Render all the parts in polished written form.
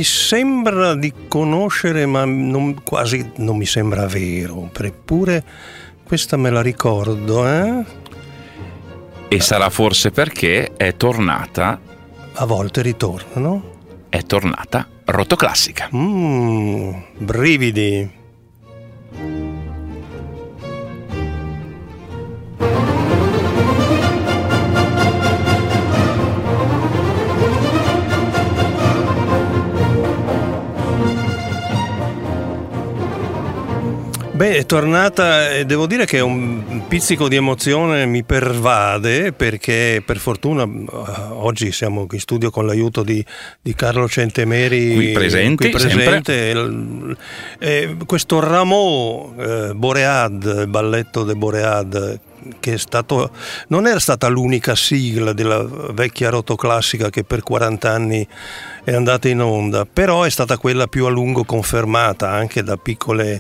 mi sembra di conoscere, ma quasi non mi sembra vero. Eppure questa me la ricordo, E sarà forse perché è tornata. A volte ritornano. È tornata Rotoclassica. Brividi. Beh, è tornata e devo dire che un pizzico di emozione mi pervade, perché per fortuna oggi siamo in studio con l'aiuto di Carlo Centemeri qui presente. Questo Rameau Boread, il balletto de Boread, che non era stata l'unica sigla della vecchia Rotoclassica che per 40 anni è andata in onda, però è stata quella più a lungo confermata anche da piccole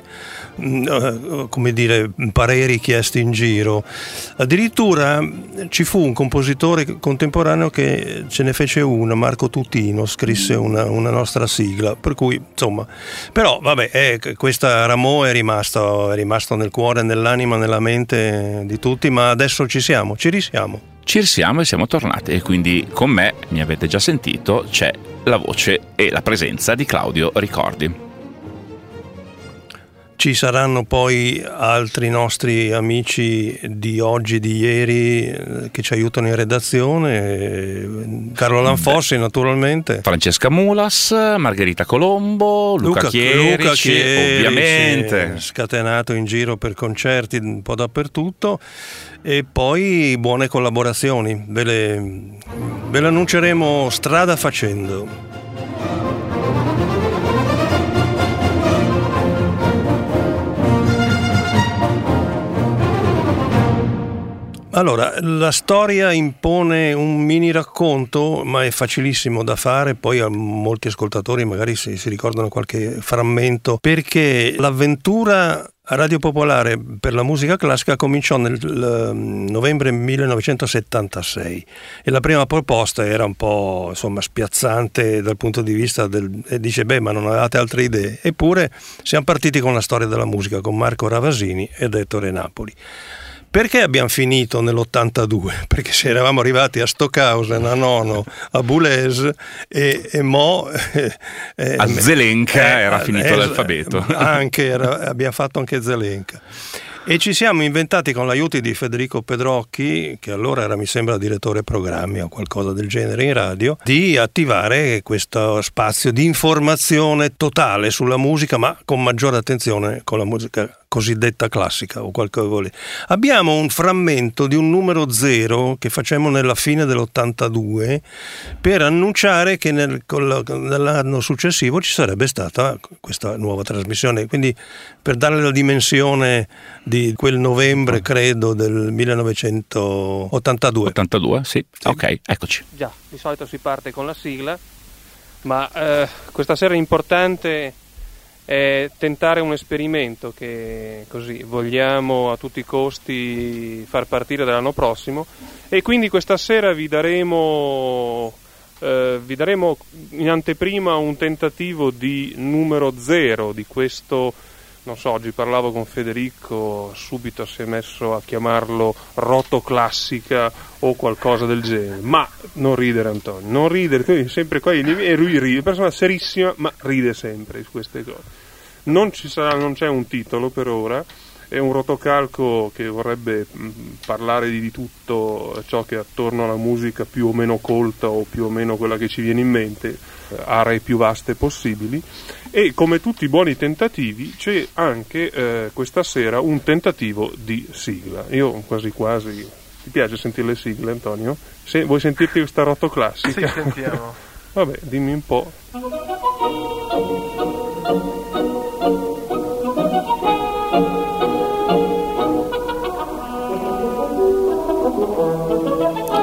pareri chiesti in giro. Addirittura ci fu un compositore contemporaneo che ce ne fece una, Marco Tutino, scrisse una nostra sigla, per cui insomma, però vabbè, questa Rameau è rimasto nel cuore, nell'anima, nella mente di tutti, ma adesso ci risiamo. Ci risiamo e siamo tornati, e quindi con me, mi avete già sentito, c'è la voce e la presenza di Claudio Ricordi. Ci saranno poi altri nostri amici di oggi, di ieri, che ci aiutano in redazione, Carlo Lanfossi naturalmente, Francesca Mulas, Margherita Colombo, Luca Chierici, ovviamente scatenato in giro per concerti un po' dappertutto, e poi buone collaborazioni, ve le annunceremo strada facendo. Allora, la storia impone un mini racconto, ma è facilissimo da fare, poi a molti ascoltatori magari si ricordano qualche frammento, perché l'avventura a Radio Popolare per la musica classica cominciò nel novembre 1976 e la prima proposta era un po' spiazzante dal punto di vista e dice ma non avevate altre idee, eppure siamo partiti con la storia della musica con Marco Ravasini ed Ettore Napoli. Perché abbiamo finito nell'82? Perché se eravamo arrivati a Stockhausen, a Nono, a Boulez e mo a Zelenka era finito l'alfabeto. Abbiamo fatto anche Zelenka. E ci siamo inventati, con l'aiuto di Federico Pedrocchi, che allora era, mi sembra, direttore programmi o qualcosa del genere in radio, di attivare questo spazio di informazione totale sulla musica, ma con maggiore attenzione con la musica cosiddetta classica o qualcosa vuole. Abbiamo un frammento di un numero 0 che facciamo nella fine dell'82 per annunciare che nell'anno successivo ci sarebbe stata questa nuova trasmissione, quindi per dare la dimensione di quel novembre, credo, del 1982. 82, sì. Ok, eccoci. Già, di solito si parte con la sigla, ma questa sera è importante tentare un esperimento che così vogliamo a tutti i costi far partire dall'anno prossimo, e quindi questa sera vi daremo in anteprima un tentativo di numero 0 di questo. Non so, oggi parlavo con Federico, subito si è messo a chiamarlo Rotoclassica o qualcosa del genere. Ma non ridere, Antonio, non ridere, tu sempre qua e lui ride, persona serissima, ma ride sempre su queste cose. Non c'è un titolo per ora, è un rotocalco che vorrebbe parlare di tutto ciò che è attorno alla musica più o meno colta o più o meno quella che ci viene in mente, aree più vaste possibili. E come tutti i buoni tentativi c'è anche questa sera un tentativo di sigla. Io quasi ti piace sentire le sigle, Antonio? Vuoi sentirti questa Rotoclassica? Sì, sentiamo. Vabbè, dimmi un po'.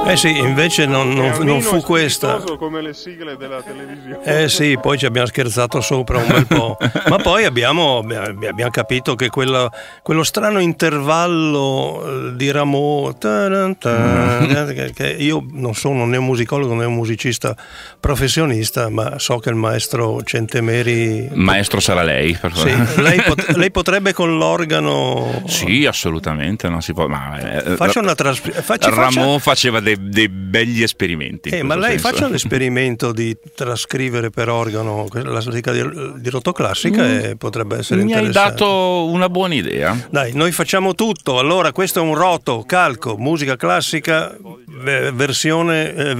Sì, invece non fu questa. Come le sigle della televisione. Sì, poi ci abbiamo scherzato sopra un bel po'. Ma poi abbiamo capito che quello strano intervallo di Rameau, che io non sono né un musicologo né un musicista professionista, ma so che il maestro Centemeri... Maestro sarà lei, per favore. Sì, lei potrebbe con l'organo... Sì, assolutamente, non si può... Faccia una Rameau faceva dei begli esperimenti. Ma lei senso. faccia l'esperimento di trascrivere per organo la musica di rotoclassica e potrebbe essere interessante. Mi hai dato una buona idea. Dai, noi facciamo tutto. Allora, questo è un roto calco, musica classica, versione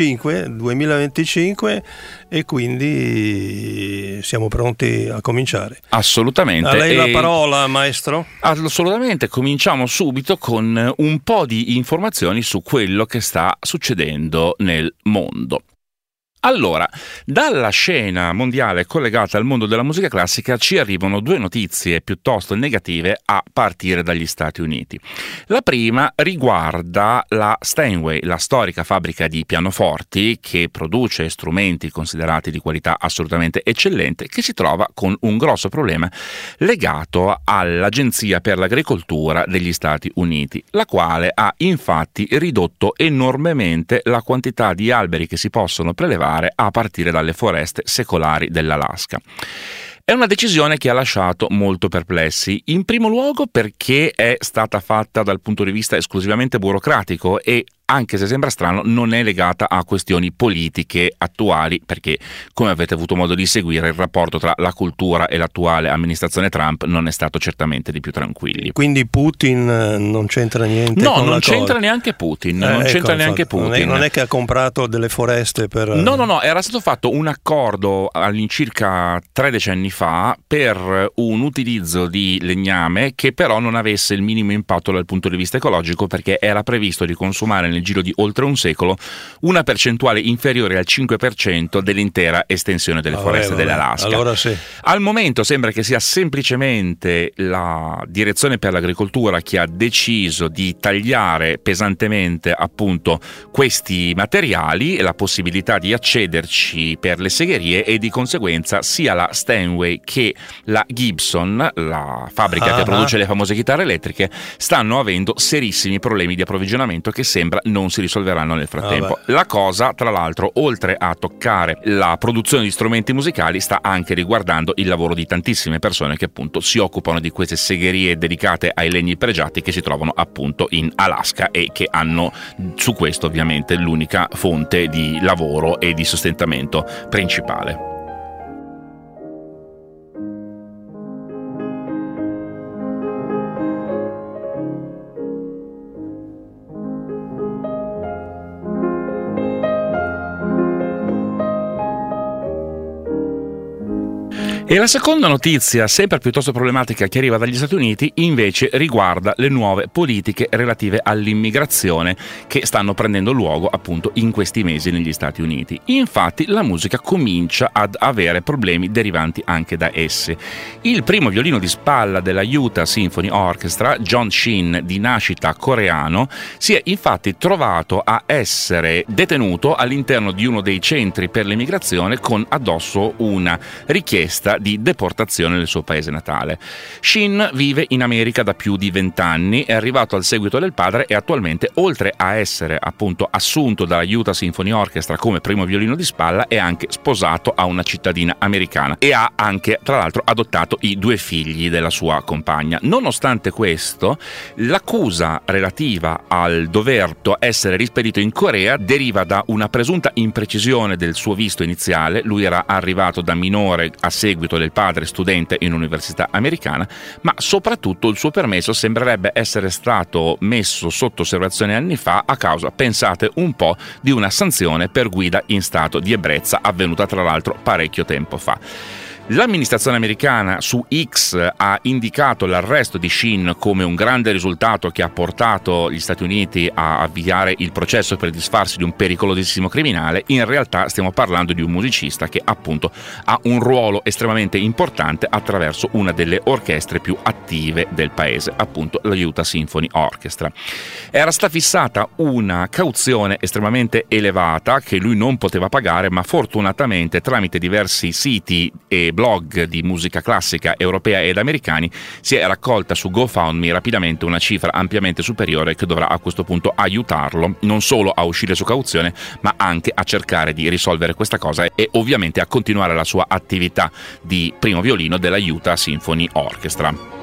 2025, e quindi siamo pronti a cominciare. Assolutamente. A lei la parola, maestro? Assolutamente, cominciamo subito con un po' di informazioni su quello che sta succedendo nel mondo. Allora, dalla scena mondiale collegata al mondo della musica classica ci arrivano due notizie piuttosto negative a partire dagli Stati Uniti. La prima riguarda la Steinway, la storica fabbrica di pianoforti che produce strumenti considerati di qualità assolutamente eccellente, che si trova con un grosso problema legato all'Agenzia per l'Agricoltura degli Stati Uniti, la quale ha infatti ridotto enormemente la quantità di alberi che si possono prelevare a partire dalle foreste secolari dell'Alaska. È una decisione che ha lasciato molto perplessi, in primo luogo perché è stata fatta dal punto di vista esclusivamente burocratico e, anche se sembra strano, non è legata a questioni politiche attuali, perché, come avete avuto modo di seguire, il rapporto tra la cultura e l'attuale amministrazione Trump non è stato certamente di più tranquilli. Quindi Putin non c'entra niente? No, con non la c'entra neanche Putin. Non c'entra neanche Putin. Non è che ha comprato delle foreste per... No, era stato fatto un accordo all'incirca 3 decenni fa per un utilizzo di legname che però non avesse il minimo impatto dal punto di vista ecologico, perché era previsto di consumare nel giro di oltre un secolo una percentuale inferiore al 5% dell'intera estensione delle foreste dell'Alaska. Allora sì. Al momento sembra che sia semplicemente la Direzione per l'Agricoltura che ha deciso di tagliare pesantemente appunto questi materiali e la possibilità di accederci per le segherie, e di conseguenza sia la Steinway che la Gibson, la fabbrica che produce le famose chitarre elettriche, stanno avendo serissimi problemi di approvvigionamento che sembra non si risolveranno nel frattempo. La cosa, tra l'altro, oltre a toccare la produzione di strumenti musicali, sta anche riguardando il lavoro di tantissime persone che appunto si occupano di queste segherie dedicate ai legni pregiati che si trovano appunto in Alaska e che hanno su questo ovviamente l'unica fonte di lavoro e di sostentamento principale. E la seconda notizia, sempre piuttosto problematica, che arriva dagli Stati Uniti, invece riguarda le nuove politiche relative all'immigrazione che stanno prendendo luogo appunto in questi mesi negli Stati Uniti. Infatti la musica comincia ad avere problemi derivanti anche da esse. Il primo violino di spalla della Utah Symphony Orchestra, John Shin, di nascita coreano, si è infatti trovato a essere detenuto all'interno di uno dei centri per l'immigrazione con addosso una richiesta di deportazione nel suo paese natale. Shin vive in America da più di 20 anni, è arrivato al seguito del padre e attualmente, oltre a essere appunto assunto dalla Utah Symphony Orchestra come primo violino di spalla, è anche sposato a una cittadina americana e ha anche, tra l'altro, adottato i 2 figli della sua compagna. Nonostante questo, l'accusa relativa al dover essere rispedito in Corea deriva da una presunta imprecisione del suo visto iniziale. Lui era arrivato da minore a seguito del padre studente in un'università americana, ma soprattutto il suo permesso sembrerebbe essere stato messo sotto osservazione anni fa a causa, pensate un po', di una sanzione per guida in stato di ebbrezza avvenuta tra l'altro parecchio tempo fa. L'amministrazione americana su X ha indicato l'arresto di Sheen come un grande risultato che ha portato gli Stati Uniti a avviare il processo per disfarsi di un pericolosissimo criminale. In realtà stiamo parlando di un musicista che appunto ha un ruolo estremamente importante attraverso una delle orchestre più attive del paese, appunto la Utah Symphony Orchestra. Era stata fissata una cauzione estremamente elevata che lui non poteva pagare, ma fortunatamente tramite diversi siti e blog di musica classica europea ed americani si è raccolta su GoFundMe rapidamente una cifra ampiamente superiore che dovrà a questo punto aiutarlo non solo a uscire su cauzione, ma anche a cercare di risolvere questa cosa e ovviamente a continuare la sua attività di primo violino della Utah Symphony Orchestra.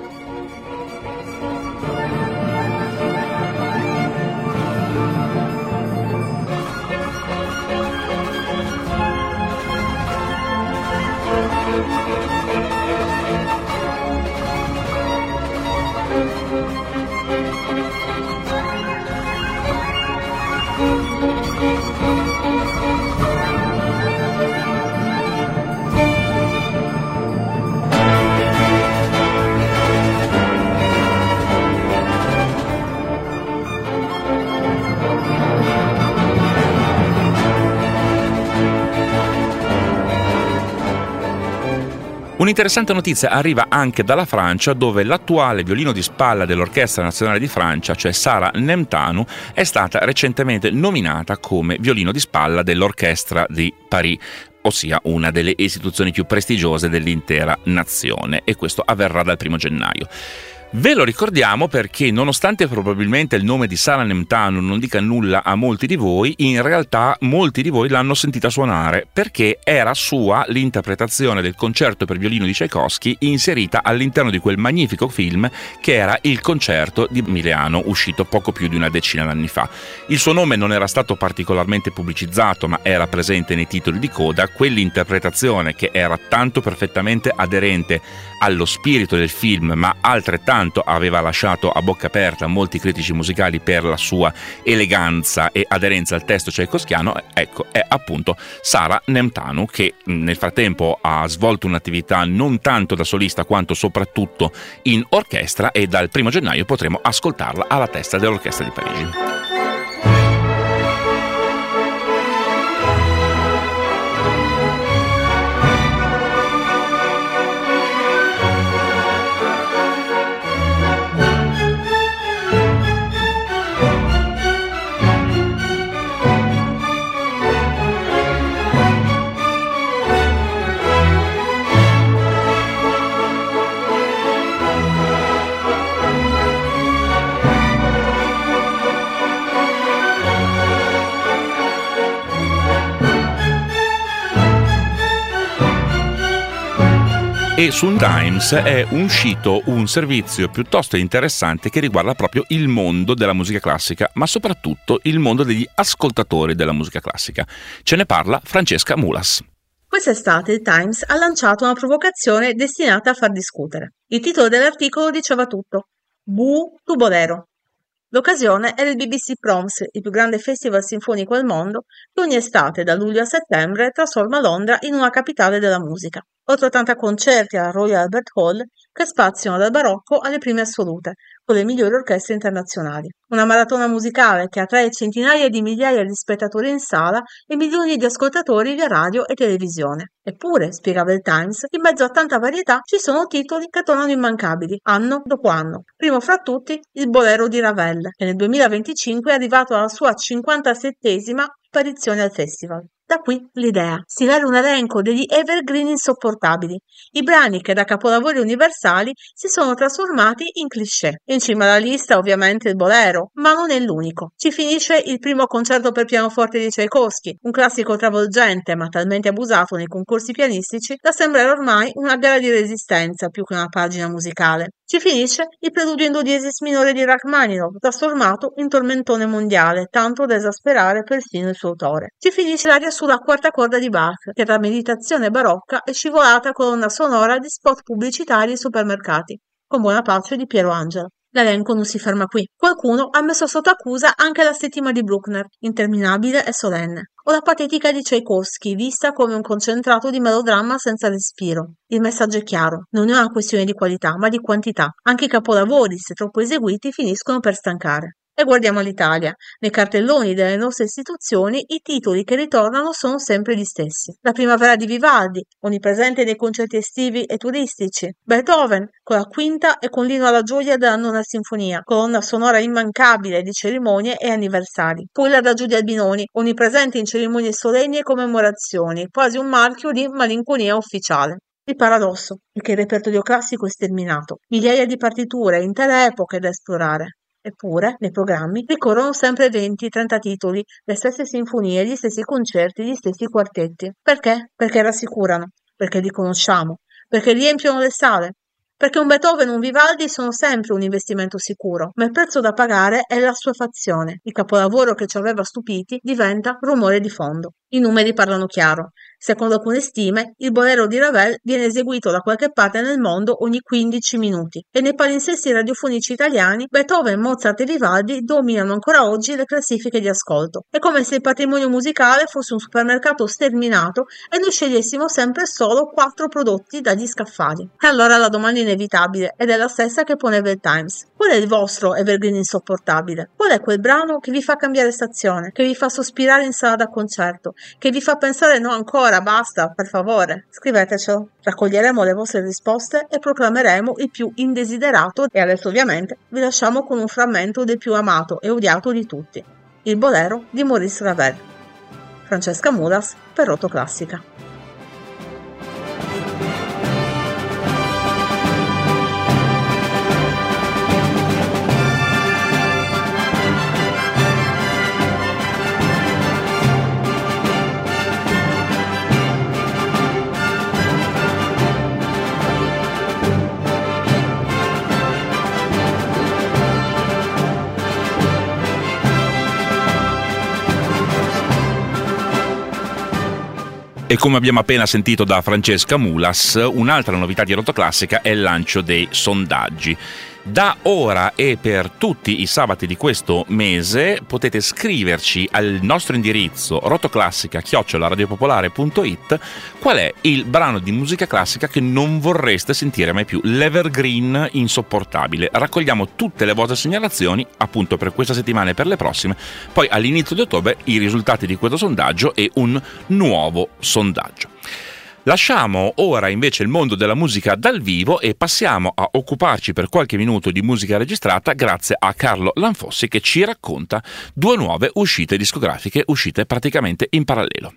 Un'interessante notizia arriva anche dalla Francia, dove l'attuale violino di spalla dell'Orchestra Nazionale di Francia, cioè Sara Nemtanu, è stata recentemente nominata come violino di spalla dell'Orchestra di Paris, ossia una delle istituzioni più prestigiose dell'intera nazione, e questo avverrà dal 1 gennaio. Ve lo ricordiamo perché, nonostante probabilmente il nome di Sara Nemtanu non dica nulla a molti di voi, in realtà molti di voi l'hanno sentita suonare, perché era sua l'interpretazione del concerto per violino di Tchaikovsky inserita all'interno di quel magnifico film che era Il concerto di Mileano, uscito poco più di una decina d'anni fa. Il suo nome non era stato particolarmente pubblicizzato, ma era presente nei titoli di coda. Quell'interpretazione, che era tanto perfettamente aderente allo spirito del film, ma altrettanto aveva lasciato a bocca aperta molti critici musicali per la sua eleganza e aderenza al testo tchaikovskiano, ecco, è appunto Sara Nemtanu, che nel frattempo ha svolto un'attività non tanto da solista quanto soprattutto in orchestra, e dal 1 gennaio potremo ascoltarla alla testa dell'Orchestra di Parigi. E su Times è uscito un servizio piuttosto interessante che riguarda proprio il mondo della musica classica, ma soprattutto il mondo degli ascoltatori della musica classica. Ce ne parla Francesca Mulas. Quest'estate il Times ha lanciato una provocazione destinata a far discutere. Il titolo dell'articolo diceva tutto: Buh tu bolero. L'occasione era il BBC Proms, il più grande festival sinfonico al mondo, che ogni estate, da luglio a settembre, trasforma Londra in una capitale della musica. Oltre 80 concerti alla Royal Albert Hall che spaziano dal barocco alle prime assolute, con le migliori orchestre internazionali. Una maratona musicale che attrae centinaia di migliaia di spettatori in sala e milioni di ascoltatori via radio e televisione. Eppure, spiegava il Times, in mezzo a tanta varietà ci sono titoli che tornano immancabili, anno dopo anno. Primo fra tutti, il Bolero di Ravel, che nel 2025 è arrivato alla sua 57esima apparizione al festival. Da qui l'idea: stilare un elenco degli evergreen insopportabili, i brani che da capolavori universali si sono trasformati in cliché. In cima alla lista ovviamente il bolero, ma non è l'unico. Ci finisce il primo concerto per pianoforte di Tchaikovsky, un classico travolgente ma talmente abusato nei concorsi pianistici da sembrare ormai una gara di resistenza più che una pagina musicale. Ci finisce il preludio in do diesis minore di Rachmaninov, trasformato in tormentone mondiale, tanto da esasperare persino il suo autore. Ci finisce l'aria sulla quarta corda di Bach, che tra meditazione barocca è scivolata colonna sonora di spot pubblicitari ai supermercati, con buona pace di Piero Angela. L'elenco non si ferma qui. Qualcuno ha messo sotto accusa anche la settima di Bruckner, interminabile e solenne, o la patetica di Tchaikovsky, vista come un concentrato di melodramma senza respiro. Il messaggio è chiaro, non è una questione di qualità, ma di quantità. Anche i capolavori, se troppo eseguiti, finiscono per stancare. E guardiamo l'Italia. Nei cartelloni delle nostre istituzioni i titoli che ritornano sono sempre gli stessi. La primavera di Vivaldi, onnipresente nei concerti estivi e turistici. Beethoven, con la quinta e con l'inno alla gioia della nona sinfonia, colonna sonora immancabile di cerimonie e anniversari. Poi l'Adagio di Albinoni, onnipresente in cerimonie solenni e commemorazioni, quasi un marchio di malinconia ufficiale. Il paradosso è che il repertorio classico è sterminato. Migliaia di partiture, intere epoche da esplorare. Eppure, nei programmi ricorrono sempre 20-30 titoli, le stesse sinfonie, gli stessi concerti, gli stessi quartetti. Perché? Perché rassicurano, perché li conosciamo, perché riempiono le sale. Perché un Beethoven e un Vivaldi sono sempre un investimento sicuro, ma il prezzo da pagare è l'assuefazione. Il capolavoro che ci aveva stupiti diventa rumore di fondo. I numeri parlano chiaro. Secondo alcune stime, il bolero di Ravel viene eseguito da qualche parte nel mondo ogni 15 minuti e nei palinsesti radiofonici italiani Beethoven, Mozart e Vivaldi dominano ancora oggi le classifiche di ascolto. È come se il patrimonio musicale fosse un supermercato sterminato e noi scegliessimo sempre solo 4 prodotti dagli scaffali. E allora la domanda inevitabile ed è la stessa che poneva il Times. Qual è il vostro evergreen insopportabile? Qual è quel brano che vi fa cambiare stazione, che vi fa sospirare in sala da concerto, che vi fa pensare no ancora, basta, per favore? Scrivetecelo. Raccoglieremo le vostre risposte e proclameremo il più indesiderato e adesso ovviamente vi lasciamo con un frammento del più amato e odiato di tutti, il bolero di Maurice Ravel. Francesca Mulas per Rotoclassica. E come abbiamo appena sentito da Francesca Mulas, un'altra novità di Rotoclassica è il lancio dei sondaggi. Da ora e per tutti i sabati di questo mese potete scriverci al nostro indirizzo rotoclassica@radiopopolare.it qual è il brano di musica classica che non vorreste sentire mai più, l'evergreen insopportabile. Raccogliamo tutte le vostre segnalazioni appunto per questa settimana e per le prossime, poi all'inizio di ottobre i risultati di questo sondaggio e un nuovo sondaggio. Lasciamo ora invece il mondo della musica dal vivo e passiamo a occuparci per qualche minuto di musica registrata grazie a Carlo Lanfossi che ci racconta 2 nuove uscite discografiche uscite praticamente in parallelo.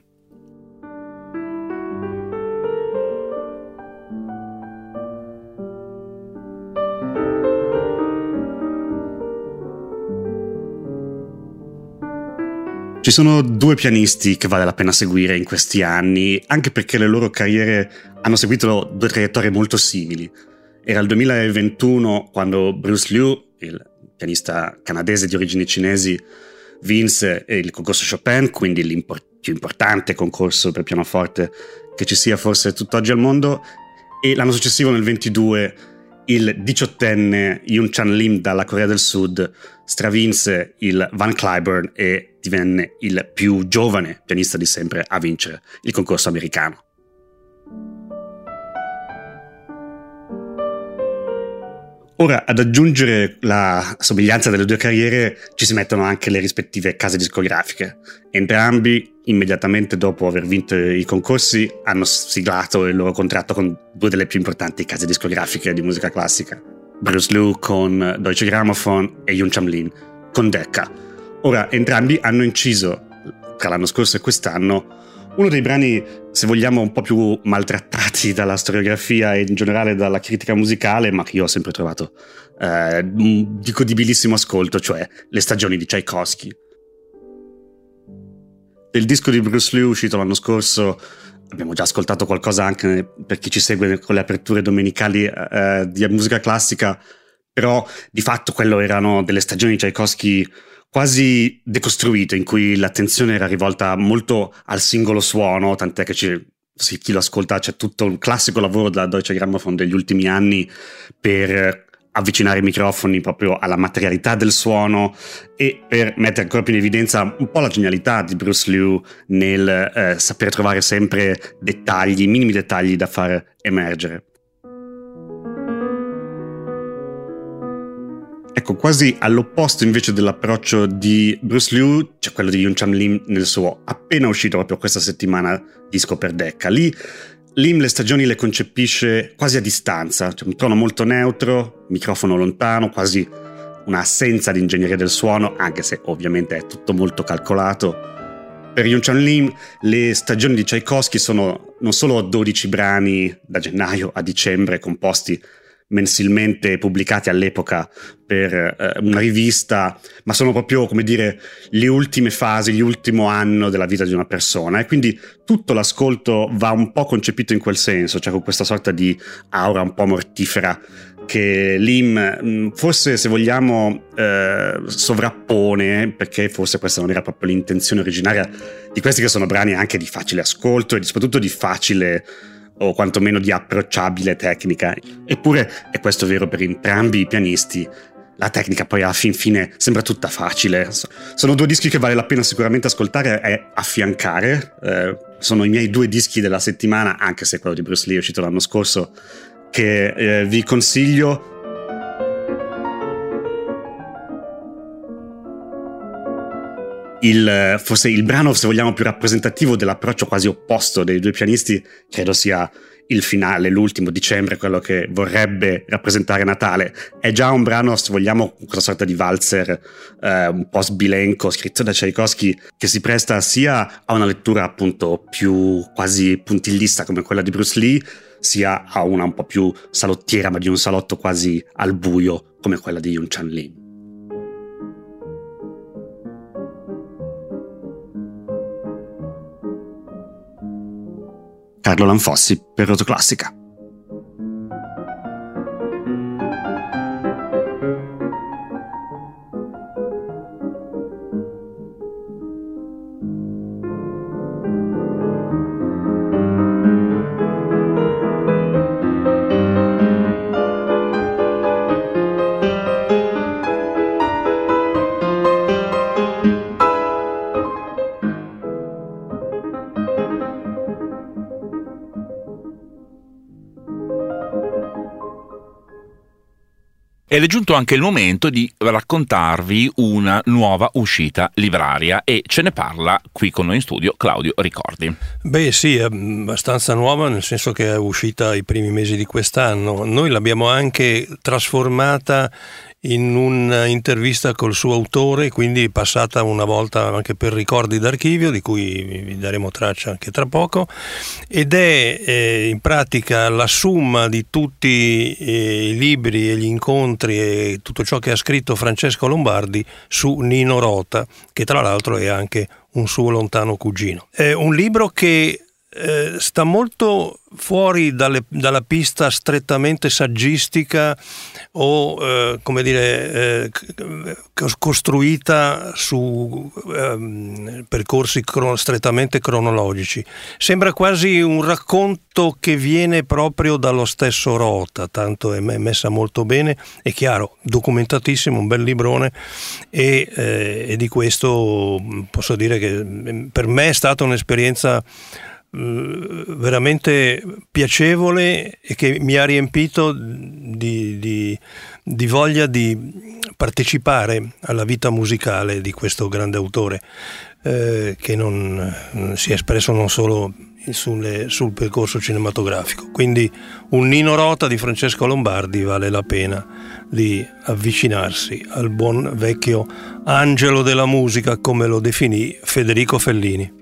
Ci sono 2 pianisti che vale la pena seguire in questi anni, anche perché le loro carriere hanno seguito 2 traiettorie molto simili. Era il 2021 quando Bruce Liu, il pianista canadese di origini cinesi, vinse il concorso Chopin, quindi più importante concorso per pianoforte che ci sia forse tutt'oggi al mondo, e l'anno successivo, nel 22, il 18enne Yoon Chan Lim dalla Corea del Sud stravinse il Van Cliburn e divenne il più giovane pianista di sempre a vincere il concorso americano. Ora, ad aggiungere la somiglianza delle 2 carriere ci si mettono anche le rispettive case discografiche. Entrambi, immediatamente dopo aver vinto i concorsi, hanno siglato il loro contratto con 2 delle più importanti case discografiche di musica classica. Bruce Liu con Deutsche Grammophon e Yoon Chan Lim con Decca. Ora, entrambi hanno inciso, tra l'anno scorso e quest'anno, uno dei brani, se vogliamo, un po' più maltrattati dalla storiografia e in generale dalla critica musicale, ma che io ho sempre trovato di godibilissimo ascolto, cioè Le stagioni di Tchaikovsky. Del disco di Bruce Liu uscito l'anno scorso abbiamo già ascoltato qualcosa anche per chi ci segue con le aperture domenicali di musica classica, però di fatto quello erano delle stagioni di Tchaikovsky quasi decostruite, in cui l'attenzione era rivolta molto al singolo suono, tant'è che chi lo ascolta c'è tutto un classico lavoro della Deutsche Grammophon degli ultimi anni per avvicinare i microfoni proprio alla materialità del suono e per mettere ancora più in evidenza un po' la genialità di Bruce Liu nel saper trovare sempre dettagli, minimi dettagli da far emergere. Ecco, quasi all'opposto invece dell'approccio di Bruce Liu c'è quello di Yoon-Chan Lim nel suo appena uscito proprio questa settimana disco per Decca. Lì Lim le stagioni le concepisce quasi a distanza, cioè un tono molto neutro, microfono lontano, quasi un'assenza di ingegneria del suono, anche se ovviamente è tutto molto calcolato. Per Yoon-Chan Lim le stagioni di Tchaikovsky sono non solo 12 brani da gennaio a dicembre composti mensilmente pubblicati all'epoca per una rivista, ma sono proprio, come dire, le ultime fasi, l'ultimo anno della vita di una persona, e quindi tutto l'ascolto va un po' concepito in quel senso, cioè con questa sorta di aura un po' mortifera che Lim forse, se vogliamo, sovrappone, perché forse questa non era proprio l'intenzione originaria di questi che sono brani anche di facile ascolto e soprattutto di facile o quantomeno di approcciabile tecnica. Eppure è questo vero per entrambi i pianisti. La tecnica poi alla fin fine sembra tutta facile. Sono due dischi che vale la pena sicuramente ascoltare e affiancare. Sono i miei 2 dischi della settimana, anche se quello di Bruce Lee è uscito l'anno scorso, che vi consiglio. Forse il brano, se vogliamo, più rappresentativo dell'approccio quasi opposto dei 2 pianisti credo sia il finale, l'ultimo, Dicembre, quello che vorrebbe rappresentare Natale. È già un brano, se vogliamo, una sorta di valzer un po' sbilenco, scritto da Tchaikovsky, che si presta sia a una lettura appunto più quasi puntillista come quella di Bruce Lee, sia a una un po' più salottiera, ma di un salotto quasi al buio come quella di Yoon-Chan Lim. Carlo Lanfossi per Rotoclassica. Ed è giunto anche il momento di raccontarvi una nuova uscita libraria e ce ne parla qui con noi in studio Claudio Ricordi. Beh sì, è abbastanza nuova, nel senso che è uscita i primi mesi di quest'anno. Noi l'abbiamo anche trasformata in un'intervista col suo autore, quindi passata una volta anche per ricordi d'archivio, di cui vi daremo traccia anche tra poco, ed è in pratica la summa di tutti i libri e gli incontri e tutto ciò che ha scritto Francesco Lombardi su Nino Rota, che tra l'altro è anche un suo lontano cugino. È un libro che sta molto fuori dalla pista strettamente saggistica o come dire costruita su percorsi strettamente cronologici. Sembra quasi un racconto che viene proprio dallo stesso Rota, tanto è messa molto bene, è chiaro, documentatissimo, un bel librone, e di questo posso dire che per me è stata un'esperienza veramente piacevole e che mi ha riempito di voglia di partecipare alla vita musicale di questo grande autore, che non si è espresso non solo sul percorso cinematografico. Quindi un Nino Rota di Francesco Lombardi vale la pena di avvicinarsi al buon vecchio angelo della musica, come lo definì Federico Fellini.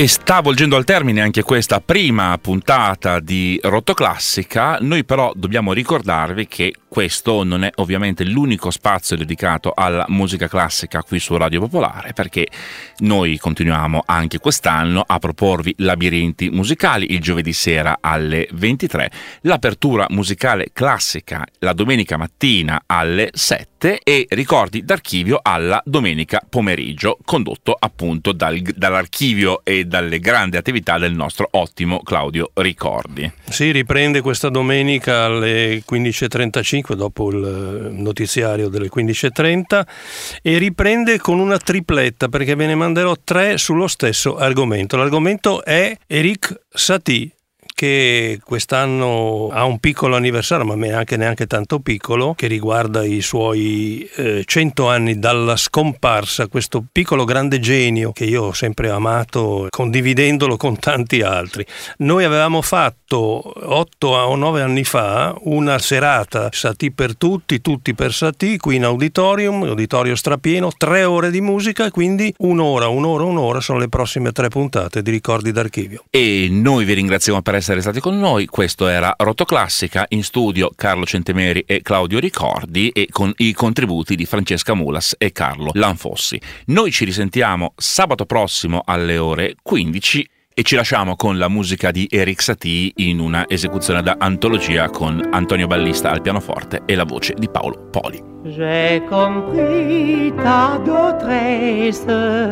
E sta volgendo al termine anche questa prima puntata di Rotoclassica. Noi però dobbiamo ricordarvi che questo non è ovviamente l'unico spazio dedicato alla musica classica qui su Radio Popolare, perché noi continuiamo anche quest'anno a proporvi labirinti musicali il giovedì sera alle 23, l'apertura musicale classica la domenica mattina alle 7 e ricordi d'archivio alla domenica pomeriggio, condotto appunto dall'archivio e dalle grandi attività del nostro ottimo Claudio Ricordi. Sì, riprende questa domenica alle 15.35 dopo il notiziario delle 15.30 e riprende con una tripletta, perché ve ne manderò 3 sullo stesso argomento. L'argomento è Erik Satie, che quest'anno ha un piccolo anniversario, ma neanche tanto piccolo, che riguarda i suoi 100 anni dalla scomparsa, questo piccolo grande genio che io ho sempre amato, condividendolo con tanti altri. Noi avevamo fatto 8 o 9 anni fa una serata Satie per tutti per Satie, qui in auditorio strapieno, 3 ore di musica, quindi un'ora sono le prossime 3 puntate di Ricordi d'archivio. E noi vi ringraziamo per essere stati con noi. Questo era Rotoclassica, in studio Carlo Centemeri e Claudio Ricordi, e con i contributi di Francesca Mulas e Carlo Lanfossi. Noi ci risentiamo sabato prossimo alle ore 15 e ci lasciamo con la musica di Erik Satie in una esecuzione da antologia con Antonio Ballista al pianoforte e la voce di Paolo Poli. J'ai compris ta détresse,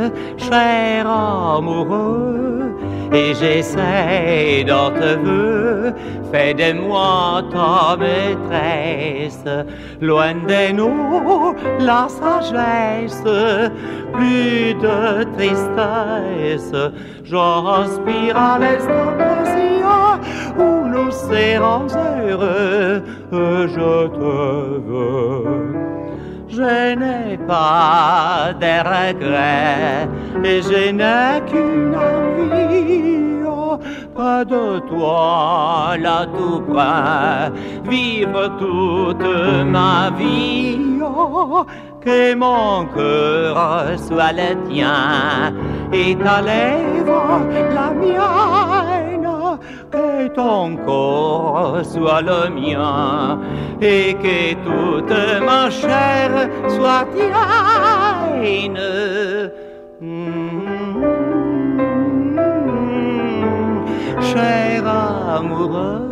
cher amoureux, et j'essaie dans tes voeux, fais de moi ta maîtresse. Loin de nous la sagesse, plus de tristesse, j'inspire à l'instant plaisir où nous serons heureux, je te veux. Je n'ai pas de regrets et je n'ai qu'une envie, près de toi là tout près, vivre toute ma vie, que mon cœur soit le tien et ta lèvre la mienne, que ton corps soit le mien et que toute ma chair soit tienne. Cher amoureux,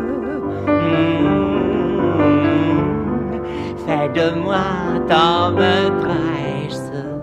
fais de moi ta maîtresse.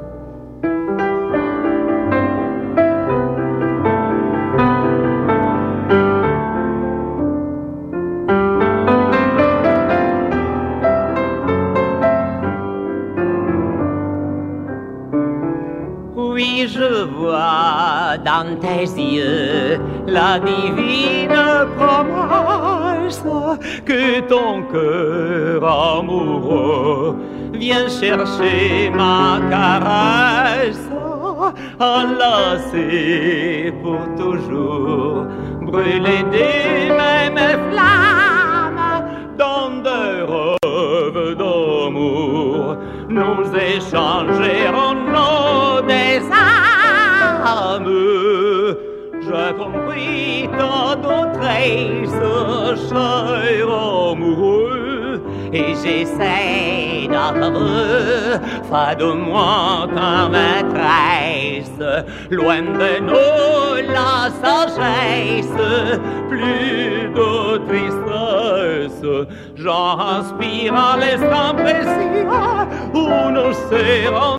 Oui, je vois dans tes yeux la divine promesse que ton cœur amoureux vient chercher ma caresse, enlacé pour toujours, brûlé des mêmes flammes dans des rêves d'amour. Nous échangerons nos des âmes. J'ai compris ta détresse, cher amoureux, et j'essaie d'être, fais de moi ta maîtresse. Loin de nous la sagesse, plus de tristesse, j'inspire à l'instant précis où nous serons